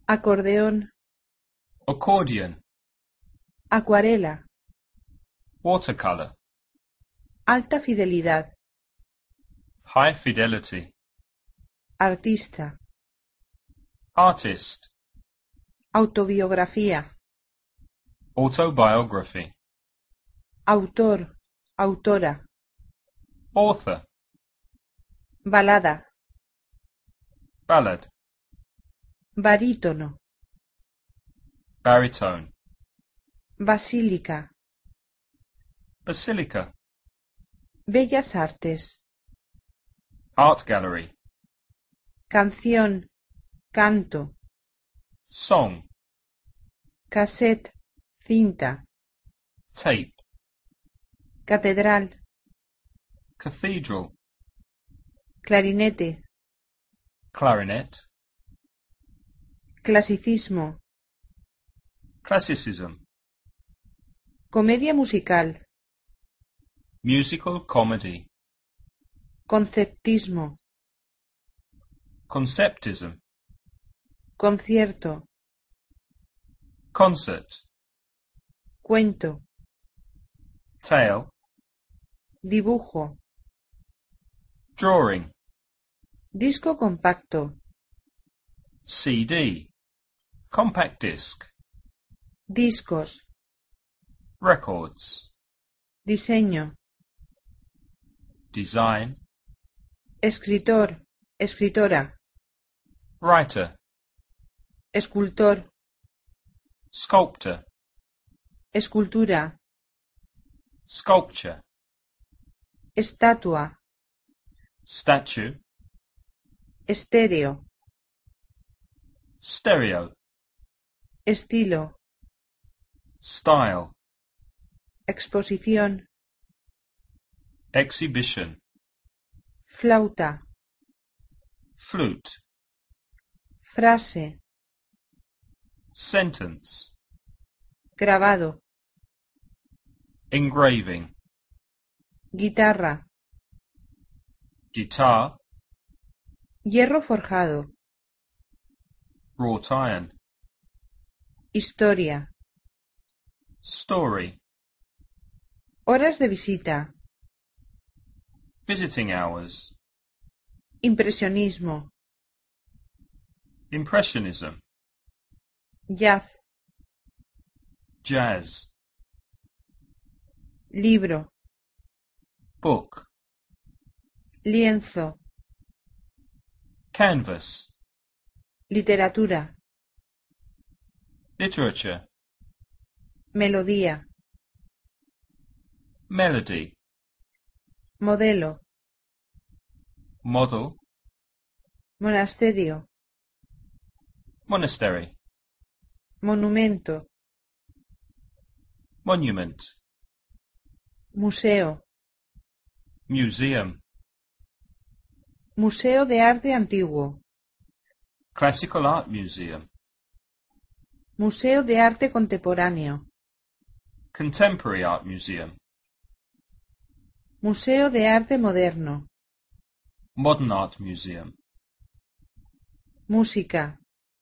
acordeón, accordion, acuarela, watercolor, alta fidelidad, high fidelity, artista, artist, autobiografía, autobiography, autor, autora, author, balada, ballad, barítono, baritone, basílica, basilica, bellas artes, art gallery, canción, canto, song, cassette, cinta, tape, catedral, cathedral, clarinete, clarinet, clasicismo, classicism, comedia musical, musical comedy, conceptismo, conceptism, concierto, concert, cuento, tale, dibujo, drawing, disco compacto, CD, compact disc, discos, records, diseño, design, escritor, escritora, writer, escultor, sculptor, escultura, sculpture, estatua, statue, estéreo, stereo, estilo, style, exposición, exhibition, flauta, flute, frase, sentence, grabado, engraving, guitarra, guitar, hierro forjado, wrought iron, historia, story, horas de visita, visiting hours, impresionismo, impressionism, jazz, jazz, libro, book, lienzo, canvas, literatura, literature, melodía, melody, modelo, model, monasterio, monastery, monumento, monument, museo, museum, museo de arte antiguo, classical art museum, museo de arte contemporáneo, contemporary art museum, museo de arte moderno, modern art museum, música,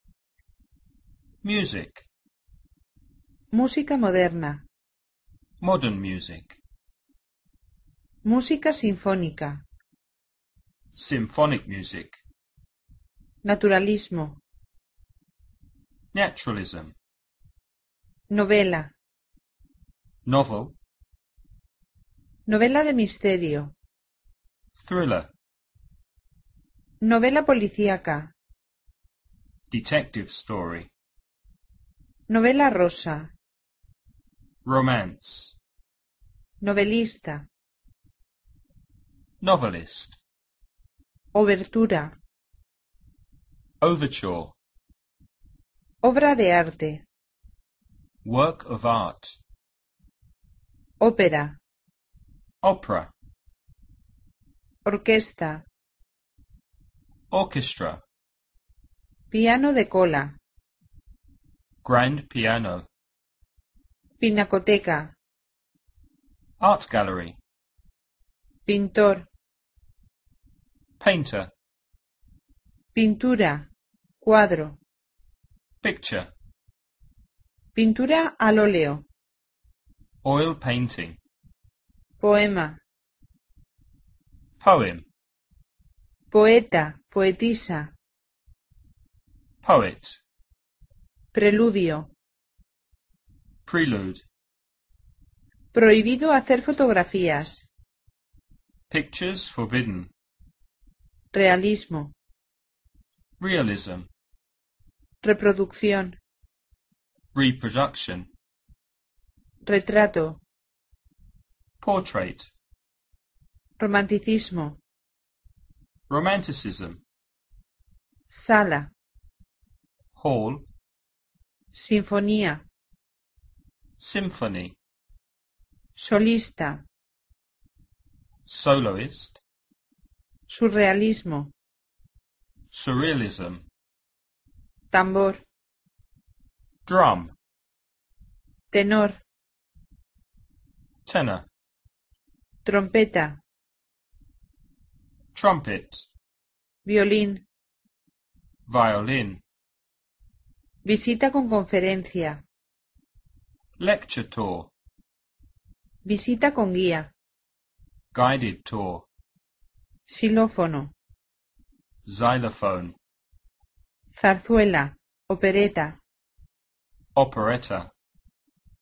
music, música moderna, modern music, música sinfónica, symphonic music, naturalismo, naturalism, novela, novel, novela de misterio, thriller, novela policíaca, detective story, novela rosa, romance, novelista, novelist, obertura, overture, obra de arte, work of art, ópera, opera, orquesta, orchestra, piano de cola, grand piano, pinacoteca, art gallery, pintor, painter, pintura, cuadro, Picture. Pintura al óleo. Oil painting. Poema. Poem. Poeta, poetisa. Poet. Preludio. Prelude. Prohibido hacer fotografías. Pictures forbidden. Realismo. Realism. Reproducción. Reproduction. Retrato. Portrait. Romanticismo. Romanticism. Sala. Hall. Sinfonía. Symphony. Solista. Soloist. Surrealismo. Surrealism. Tambor. Drum. Tenor. Tenor. Trompeta. Trumpet. Violín. Violin. Visita con conferencia. Lecture tour. Visita con guía. Guided tour. Xilófono. Xylophone. Zarzuela. Opereta. Operetta.